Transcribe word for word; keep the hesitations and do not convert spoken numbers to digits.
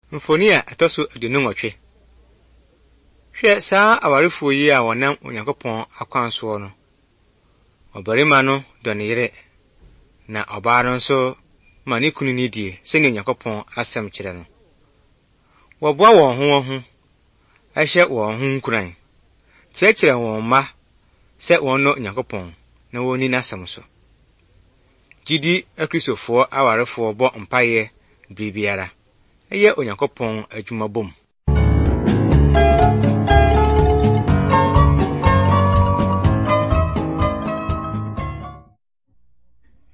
Mfoni a atoso aduonu nwɔtwe. Hwɛ saa awarefo yi a wɔnam Onyankopɔn akwanso no. Ɔbarima no dɔ ne yere, na ɔbaa no nso ma ne kunu ni die sɛnea Onyankopɔn asɛm kyerɛ no. Wɔboa wɔn ho wɔn ho, ɛhyɛ wɔn ho nkuran, kyerɛkyerɛ wɔn mma sɛ wɔnnɔ Onyankopɔn na wonni n'asɛm so. Gyidi Akristofoɔ awarefoɔ bɔ mpaeɛ bere biara. Ɛyɛ Onyankopɔn adwuma bom.